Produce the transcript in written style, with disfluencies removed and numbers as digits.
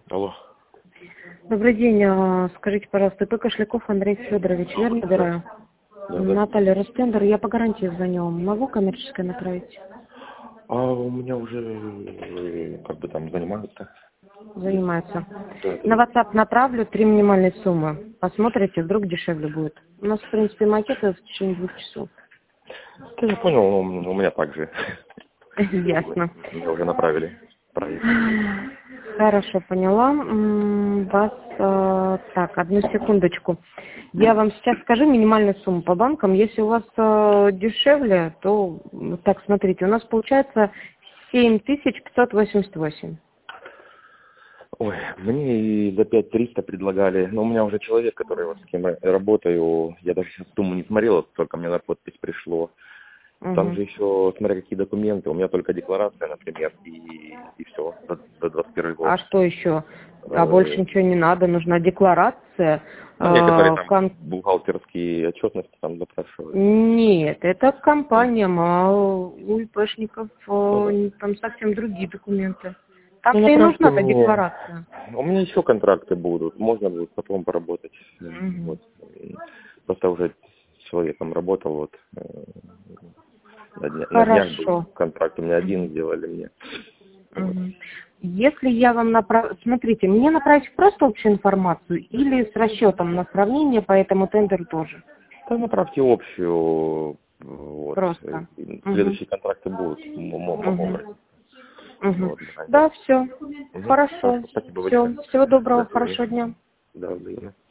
Алло. Добрый день. Скажите, пожалуйста, это Кашляков Андрей Федорович, верно набираю? Да. Наталья Ростендер, я по гарантии звоню. Могу коммерческое направить? А у меня уже там занимаются. Занимается. Да. На WhatsApp направлю 3 минимальные суммы. Посмотрите, вдруг дешевле будет. У нас, в принципе, макеты в течение 2 часов. Да, я понял, но у меня также. Ясно. Меня уже направили. Проект. Хорошо, поняла. Вас, так, одну секундочку. Я вам сейчас скажу минимальную сумму по банкам. Если у вас дешевле, то, так, смотрите, у нас получается 7588. Ой, мне и за 5300 предлагали. Но у меня уже человек, который вот с кем я работаю, я даже сейчас сумму не смотрел, вот только мне на подпись пришло. Там же еще, смотря какие документы, у меня только декларация, например, и все, за 21 год. А что еще? А больше ничего не надо, нужна декларация. Некоторые там бухгалтерские отчетности там запрашивают. Нет, это компаниям, а у ИПшников там совсем другие документы. Так-то и нужна эта декларация. У меня еще контракты будут, можно будет потом поработать. Вот. Просто уже с человеком работал, вот. На днях был контракт, у меня один сделали мне. Вот. Если я вам смотрите, мне направить просто общую информацию или с расчетом направления по этому тендеру тоже? Да, направьте общую. Вот. Просто. Следующие контракты будут. Вот, да, все. Хорошо. Спасибо Все. большое. Всего доброго, хорошего дня. Да, взаимно.